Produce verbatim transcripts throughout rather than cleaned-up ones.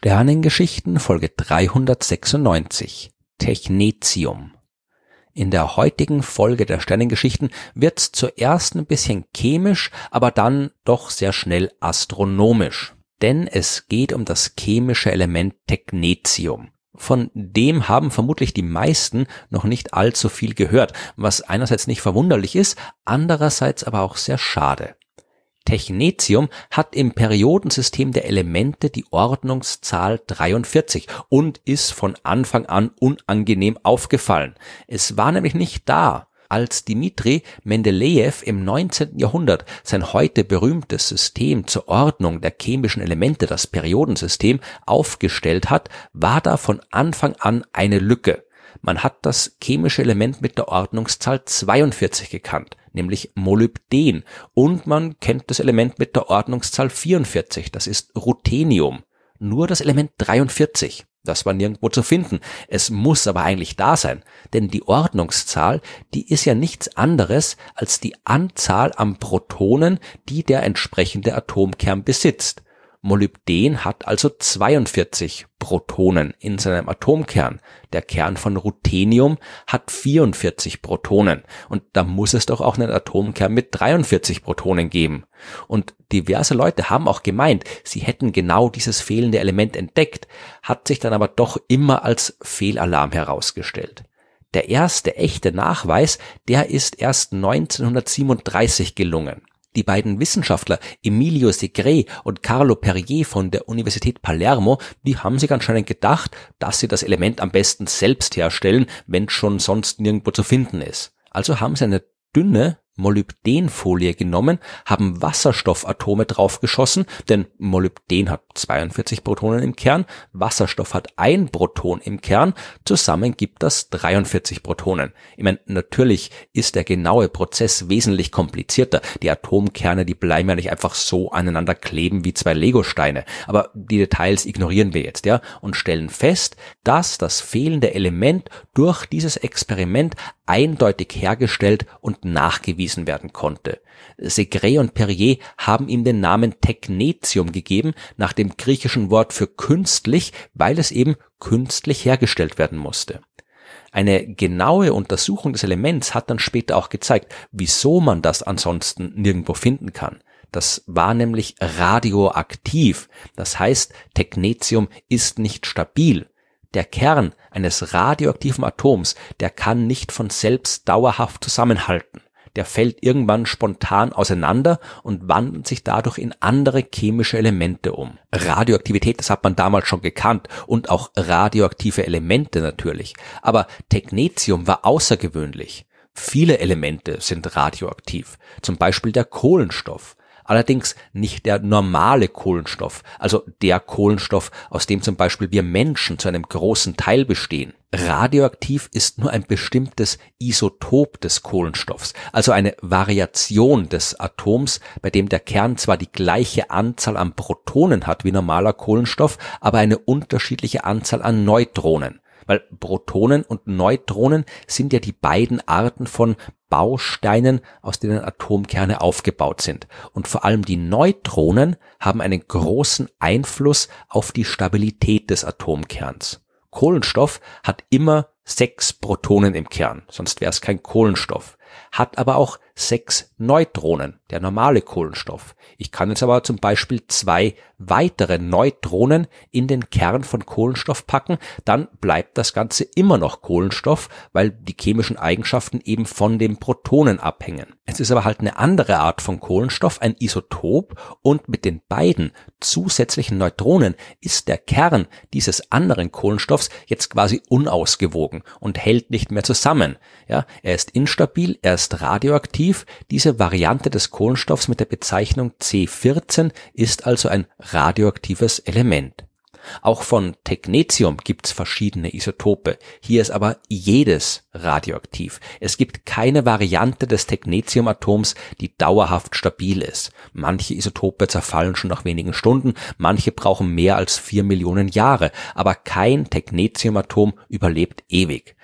Sternengeschichten Folge dreihundertsechsundneunzig Technetium. In der heutigen Folge der Sternengeschichten wird's zuerst ein bisschen chemisch, aber dann doch sehr schnell astronomisch. Denn es geht um das chemische Element Technetium. Von dem haben vermutlich die meisten noch nicht allzu viel gehört, was einerseits nicht verwunderlich ist, andererseits aber auch sehr schade. Technetium hat im Periodensystem der Elemente die Ordnungszahl dreiundvierzig und ist von Anfang an unangenehm aufgefallen. Es war nämlich nicht da, als Dmitri Mendelejew im neunzehnten Jahrhundert sein heute berühmtes System zur Ordnung der chemischen Elemente, das Periodensystem, aufgestellt hat, war da von Anfang an eine Lücke. Man hat das chemische Element mit der Ordnungszahl zweiundvierzig gekannt, nämlich Molybden, und man kennt das Element mit der Ordnungszahl vierundvierzig, das ist Ruthenium. Nur das Element dreiundvierzig, das war nirgendwo zu finden. Es muss aber eigentlich da sein, denn die Ordnungszahl, die ist ja nichts anderes als die Anzahl an Protonen, die der entsprechende Atomkern besitzt. Molybden hat also zweiundvierzig Protonen in seinem Atomkern. Der Kern von Ruthenium hat vierundvierzig Protonen. Und da muss es doch auch einen Atomkern mit dreiundvierzig Protonen geben. Und diverse Leute haben auch gemeint, sie hätten genau dieses fehlende Element entdeckt, hat sich dann aber doch immer als Fehlalarm herausgestellt. Der erste echte Nachweis, der ist erst neunzehnhundertsiebenunddreißig gelungen. Die beiden Wissenschaftler Emilio Segre und Carlo Perrier von der Universität Palermo, die haben sich anscheinend gedacht, dass sie das Element am besten selbst herstellen, wenn es schon sonst nirgendwo zu finden ist. Also haben sie eine dünne Molybdenfolie genommen, haben Wasserstoffatome draufgeschossen, denn Molybden hat zweiundvierzig Protonen im Kern, Wasserstoff hat ein Proton im Kern, zusammen gibt das dreiundvierzig Protonen. Ich meine, natürlich ist der genaue Prozess wesentlich komplizierter. Die Atomkerne, die bleiben ja nicht einfach so aneinander kleben wie zwei Legosteine, aber die Details ignorieren wir jetzt, ja, und stellen fest, dass das fehlende Element durch dieses Experiment eindeutig hergestellt und nachgewiesen werden konnte. Segre und Perrier haben ihm den Namen Technetium gegeben, nach dem griechischen Wort für künstlich, weil es eben künstlich hergestellt werden musste. Eine genaue Untersuchung des Elements hat dann später auch gezeigt, wieso man das ansonsten nirgendwo finden kann. Das war nämlich radioaktiv. Das heißt, Technetium ist nicht stabil. Der Kern eines radioaktiven Atoms, der kann nicht von selbst dauerhaft zusammenhalten. Der fällt irgendwann spontan auseinander und wandelt sich dadurch in andere chemische Elemente um. Radioaktivität, das hat man damals schon gekannt, und auch radioaktive Elemente natürlich. Aber Technetium war außergewöhnlich. Viele Elemente sind radioaktiv, zum Beispiel der Kohlenstoff. Allerdings nicht der normale Kohlenstoff, also der Kohlenstoff, aus dem zum Beispiel wir Menschen zu einem großen Teil bestehen. Radioaktiv ist nur ein bestimmtes Isotop des Kohlenstoffs, also eine Variation des Atoms, bei dem der Kern zwar die gleiche Anzahl an Protonen hat wie normaler Kohlenstoff, aber eine unterschiedliche Anzahl an Neutronen. Weil Protonen und Neutronen sind ja die beiden Arten von Bausteinen, aus denen Atomkerne aufgebaut sind. Und vor allem die Neutronen haben einen großen Einfluss auf die Stabilität des Atomkerns. Kohlenstoff hat immer sechs Protonen im Kern, sonst wäre es kein Kohlenstoff. Hat aber auch sechs Neutronen, der normale Kohlenstoff. Ich kann jetzt aber zum Beispiel zwei weitere Neutronen in den Kern von Kohlenstoff packen, dann bleibt das Ganze immer noch Kohlenstoff, weil die chemischen Eigenschaften eben von den Protonen abhängen. Es ist aber halt eine andere Art von Kohlenstoff, ein Isotop, und mit den beiden zusätzlichen Neutronen ist der Kern dieses anderen Kohlenstoffs jetzt quasi unausgewogen und hält nicht mehr zusammen. Ja, er ist instabil, er ist radioaktiv. Diese Variante des Kohlenstoffs mit der Bezeichnung C vierzehn ist also ein radioaktives Element. Auch von Technetium gibt's verschiedene Isotope. Hier ist aber jedes radioaktiv. Es gibt keine Variante des Technetiumatoms, die dauerhaft stabil ist. Manche Isotope zerfallen schon nach wenigen Stunden, manche brauchen mehr als vier Millionen Jahre, aber kein Technetiumatom überlebt ewig.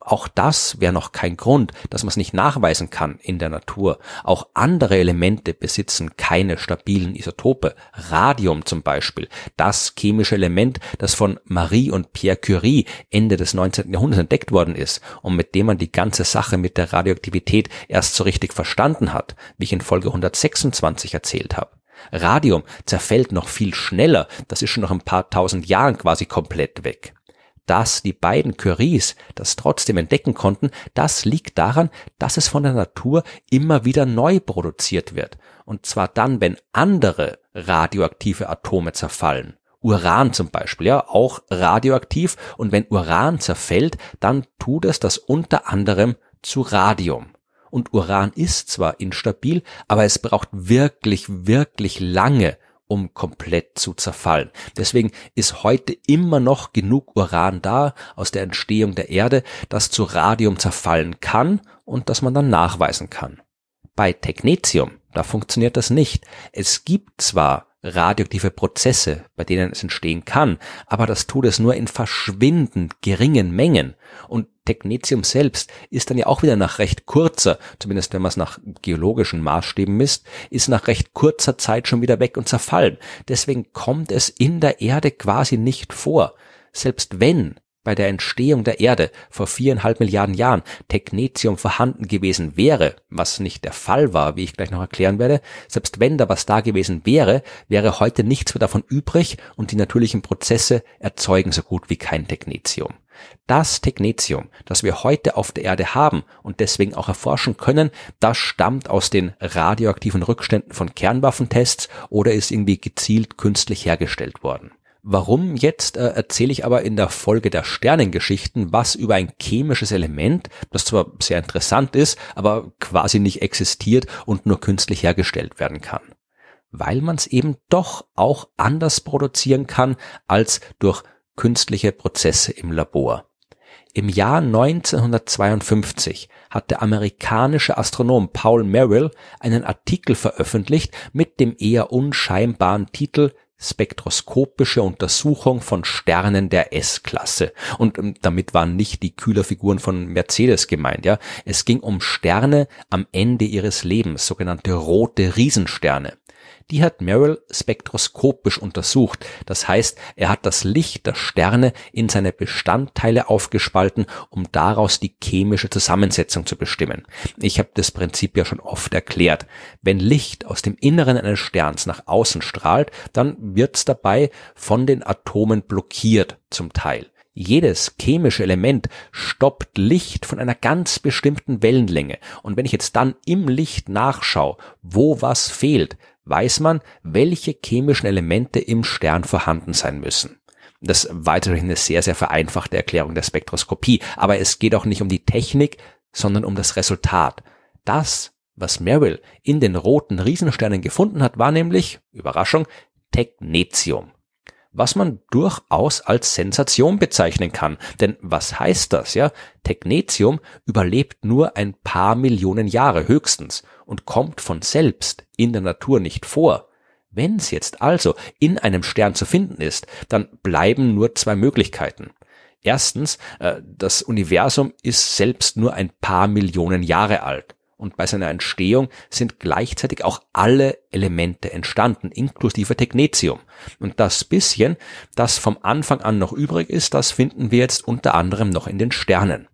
Auch das wäre noch kein Grund, dass man es nicht nachweisen kann in der Natur. Auch andere Elemente besitzen keine stabilen Isotope. Radium zum Beispiel, das chemische Element, das von Marie und Pierre Curie Ende des neunzehnten Jahrhunderts entdeckt worden ist und mit dem man die ganze Sache mit der Radioaktivität erst so richtig verstanden hat, wie ich in Folge hundertsechsundzwanzig erzählt habe. Radium zerfällt noch viel schneller, das ist schon nach ein paar tausend Jahren quasi komplett weg. Dass die beiden Curies das trotzdem entdecken konnten, das liegt daran, dass es von der Natur immer wieder neu produziert wird. Und zwar dann, wenn andere radioaktive Atome zerfallen. Uran zum Beispiel, ja, auch radioaktiv. Und wenn Uran zerfällt, dann tut es das unter anderem zu Radium. Und Uran ist zwar instabil, aber es braucht wirklich, wirklich lange, um komplett zu zerfallen. Deswegen ist heute immer noch genug Uran da aus der Entstehung der Erde, das zu Radium zerfallen kann und das man dann nachweisen kann. Bei Technetium, da funktioniert das nicht. Es gibt zwar radioaktive Prozesse, bei denen es entstehen kann, aber das tut es nur in verschwindend geringen Mengen. Und Technetium selbst ist dann ja auch wieder nach recht kurzer, zumindest wenn man es nach geologischen Maßstäben misst, ist nach recht kurzer Zeit schon wieder weg und zerfallen. Deswegen kommt es in der Erde quasi nicht vor. Selbst wenn bei der Entstehung der Erde vor viereinhalb Milliarden Jahren Technetium vorhanden gewesen wäre, was nicht der Fall war, wie ich gleich noch erklären werde, selbst wenn da was da gewesen wäre, wäre heute nichts mehr davon übrig und die natürlichen Prozesse erzeugen so gut wie kein Technetium. Das Technetium, das wir heute auf der Erde haben und deswegen auch erforschen können, das stammt aus den radioaktiven Rückständen von Kernwaffentests oder ist irgendwie gezielt künstlich hergestellt worden. Warum jetzt äh, erzähle ich aber in der Folge der Sternengeschichten was über ein chemisches Element, das zwar sehr interessant ist, aber quasi nicht existiert und nur künstlich hergestellt werden kann. Weil man es eben doch auch anders produzieren kann als durch künstliche Prozesse im Labor. Im Jahr neunzehnhundertzweiundfünfzig hat der amerikanische Astronom Paul Merrill einen Artikel veröffentlicht mit dem eher unscheinbaren Titel Spektroskopische Untersuchung von Sternen der S-Klasse. Und ähm, damit waren nicht die Kühlerfiguren von Mercedes gemeint, ja. Es ging um Sterne am Ende ihres Lebens, sogenannte rote Riesensterne. Die hat Merrill spektroskopisch untersucht. Das heißt, er hat das Licht der Sterne in seine Bestandteile aufgespalten, um daraus die chemische Zusammensetzung zu bestimmen. Ich habe das Prinzip ja schon oft erklärt. Wenn Licht aus dem Inneren eines Sterns nach außen strahlt, dann wird's dabei von den Atomen blockiert zum Teil. Jedes chemische Element stoppt Licht von einer ganz bestimmten Wellenlänge. Und wenn ich jetzt dann im Licht nachschaue, wo was fehlt, weiß man, welche chemischen Elemente im Stern vorhanden sein müssen. Das ist weiterhin eine sehr, sehr vereinfachte Erklärung der Spektroskopie. Aber es geht auch nicht um die Technik, sondern um das Resultat. Das, was Merrill in den roten Riesensternen gefunden hat, war nämlich, Überraschung, Technetium. Was man durchaus als Sensation bezeichnen kann. Denn was heißt das, ja? Technetium überlebt nur ein paar Millionen Jahre höchstens und kommt von selbst in der Natur nicht vor. Wenn es jetzt also in einem Stern zu finden ist, dann bleiben nur zwei Möglichkeiten. Erstens, äh, das Universum ist selbst nur ein paar Millionen Jahre alt. Und bei seiner Entstehung sind gleichzeitig auch alle Elemente entstanden, inklusive Technetium. Und das bisschen, das vom Anfang an noch übrig ist, das finden wir jetzt unter anderem noch in den Sternen.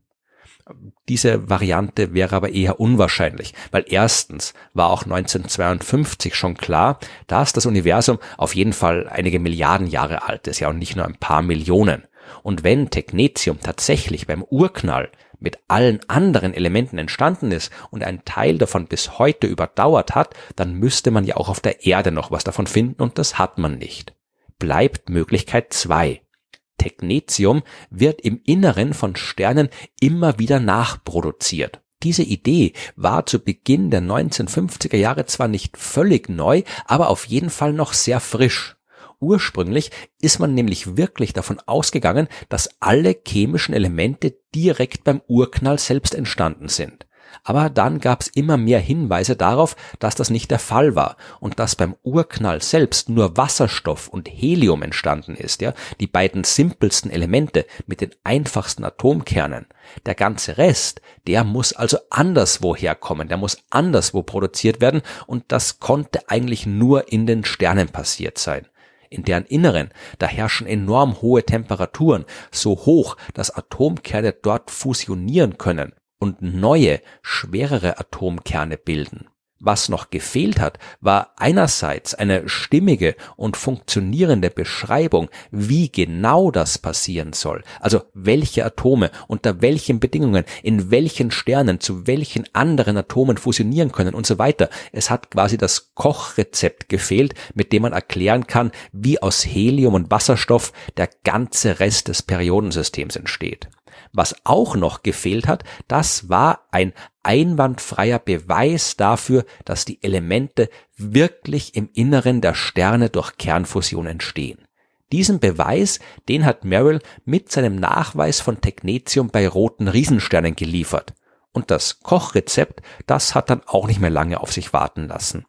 Diese Variante wäre aber eher unwahrscheinlich, weil erstens war auch neunzehnhundertzweiundfünfzig schon klar, dass das Universum auf jeden Fall einige Milliarden Jahre alt ist, ja, und nicht nur ein paar Millionen. Und wenn Technetium tatsächlich beim Urknall mit allen anderen Elementen entstanden ist und ein Teil davon bis heute überdauert hat, dann müsste man ja auch auf der Erde noch was davon finden und das hat man nicht. Bleibt Möglichkeit zwei. Technetium wird im Inneren von Sternen immer wieder nachproduziert. Diese Idee war zu Beginn der neunzehnhundertfünfziger Jahre zwar nicht völlig neu, aber auf jeden Fall noch sehr frisch. Ursprünglich ist man nämlich wirklich davon ausgegangen, dass alle chemischen Elemente direkt beim Urknall selbst entstanden sind. Aber dann gab es immer mehr Hinweise darauf, dass das nicht der Fall war und dass beim Urknall selbst nur Wasserstoff und Helium entstanden ist, ja, die beiden simpelsten Elemente mit den einfachsten Atomkernen. Der ganze Rest, der muss also anderswo herkommen, der muss anderswo produziert werden und das konnte eigentlich nur in den Sternen passiert sein. In deren Inneren, da herrschen enorm hohe Temperaturen, so hoch, dass Atomkerne dort fusionieren können und neue, schwerere Atomkerne bilden. Was noch gefehlt hat, war einerseits eine stimmige und funktionierende Beschreibung, wie genau das passieren soll, also welche Atome unter welchen Bedingungen, in welchen Sternen, zu welchen anderen Atomen fusionieren können und so weiter. Es hat quasi das Kochrezept gefehlt, mit dem man erklären kann, wie aus Helium und Wasserstoff der ganze Rest des Periodensystems entsteht. Was auch noch gefehlt hat, das war ein einwandfreier Beweis dafür, dass die Elemente wirklich im Inneren der Sterne durch Kernfusion entstehen. Diesen Beweis, den hat Merrill mit seinem Nachweis von Technetium bei roten Riesensternen geliefert. Und das Kochrezept, das hat dann auch nicht mehr lange auf sich warten lassen.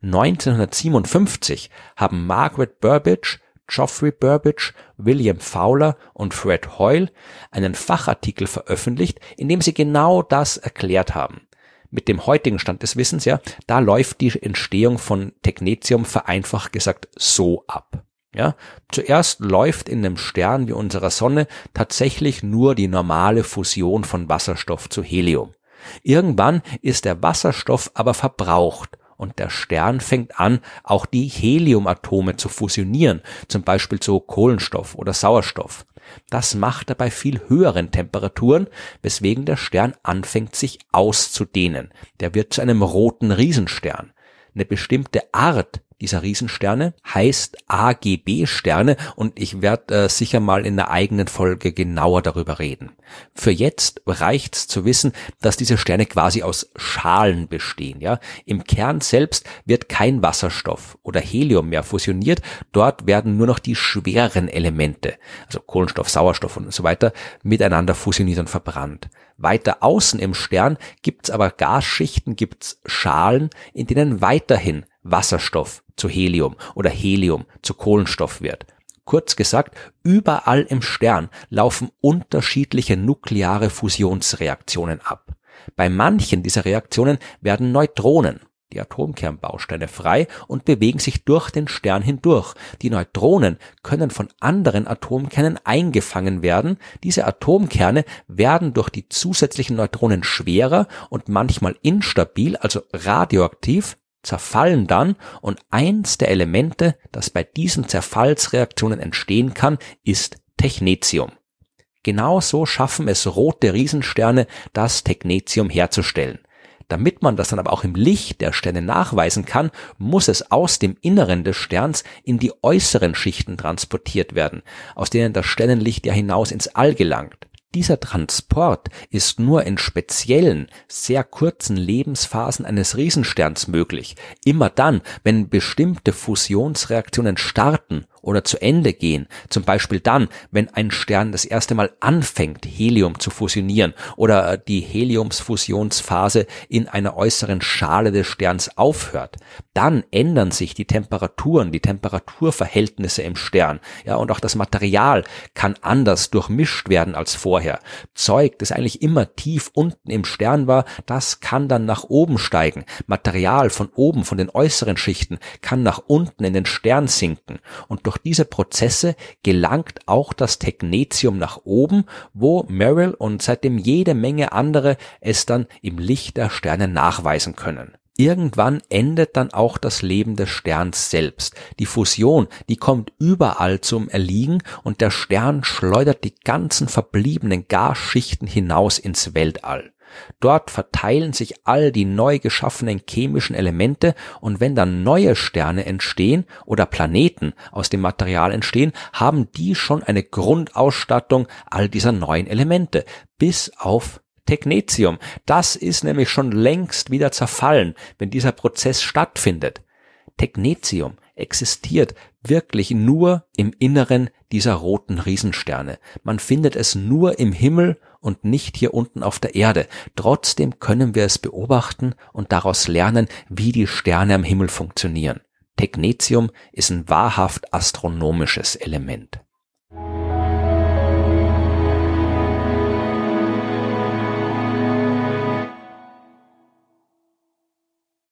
neunzehnhundertsiebenundfünfzig haben Margaret Burbidge, Geoffrey Burbidge, William Fowler und Fred Hoyle einen Fachartikel veröffentlicht, in dem sie genau das erklärt haben. Mit dem heutigen Stand des Wissens, ja, da läuft die Entstehung von Technetium vereinfacht gesagt so ab. Ja, zuerst läuft in einem Stern wie unserer Sonne tatsächlich nur die normale Fusion von Wasserstoff zu Helium. Irgendwann ist der Wasserstoff aber verbraucht. Und der Stern fängt an, auch die Heliumatome zu fusionieren, zum Beispiel zu Kohlenstoff oder Sauerstoff. Das macht er bei viel höheren Temperaturen, weswegen der Stern anfängt, sich auszudehnen. Der wird zu einem roten Riesenstern. Eine bestimmte Art dieser Riesensterne heißt A G B-Sterne und ich werde äh, sicher mal in einer eigenen Folge genauer darüber reden. Für jetzt reicht's zu wissen, dass diese Sterne quasi aus Schalen bestehen. Ja, im Kern selbst wird kein Wasserstoff oder Helium mehr fusioniert. Dort werden nur noch die schwereren Elemente, also Kohlenstoff, Sauerstoff und so weiter, miteinander fusioniert und verbrannt. Weiter außen im Stern gibt's aber Gasschichten, gibt's Schalen, in denen weiterhin Wasserstoff zu Helium oder Helium zu Kohlenstoff wird. Kurz gesagt, überall im Stern laufen unterschiedliche nukleare Fusionsreaktionen ab. Bei manchen dieser Reaktionen werden Neutronen, die Atomkernbausteine, frei und bewegen sich durch den Stern hindurch. Die Neutronen können von anderen Atomkernen eingefangen werden. Diese Atomkerne werden durch die zusätzlichen Neutronen schwerer und manchmal instabil, also radioaktiv, zerfallen dann und eins der Elemente, das bei diesen Zerfallsreaktionen entstehen kann, ist Technetium. Genauso schaffen es rote Riesensterne, das Technetium herzustellen. Damit man das dann aber auch im Licht der Sterne nachweisen kann, muss es aus dem Inneren des Sterns in die äußeren Schichten transportiert werden, aus denen das Sternenlicht ja hinaus ins All gelangt. Dieser Transport ist nur in speziellen, sehr kurzen Lebensphasen eines Riesensterns möglich. Immer dann, wenn bestimmte Fusionsreaktionen starten oder zu Ende gehen, zum Beispiel dann, wenn ein Stern das erste Mal anfängt, Helium zu fusionieren oder die Heliumsfusionsphase in einer äußeren Schale des Sterns aufhört, dann ändern sich die Temperaturen, die Temperaturverhältnisse im Stern, ja, und auch das Material kann anders durchmischt werden als vorher. Zeug, das eigentlich immer tief unten im Stern war, das kann dann nach oben steigen. Material von oben, von den äußeren Schichten, kann nach unten in den Stern sinken und durch diese Prozesse gelangt auch das Technetium nach oben, wo Merrill und seitdem jede Menge andere es dann im Licht der Sterne nachweisen können. Irgendwann endet dann auch das Leben des Sterns selbst. Die Fusion, die kommt überall zum Erliegen und der Stern schleudert die ganzen verbliebenen Gasschichten hinaus ins Weltall. Dort verteilen sich all die neu geschaffenen chemischen Elemente und wenn dann neue Sterne entstehen oder Planeten aus dem Material entstehen, haben die schon eine Grundausstattung all dieser neuen Elemente, bis auf Technetium. Das ist nämlich schon längst wieder zerfallen, wenn dieser Prozess stattfindet. Technetium existiert wirklich nur im Inneren dieser roten Riesensterne. Man findet es nur im Himmel und nicht hier unten auf der Erde. Trotzdem können wir es beobachten und daraus lernen, wie die Sterne am Himmel funktionieren. Technetium ist ein wahrhaft astronomisches Element.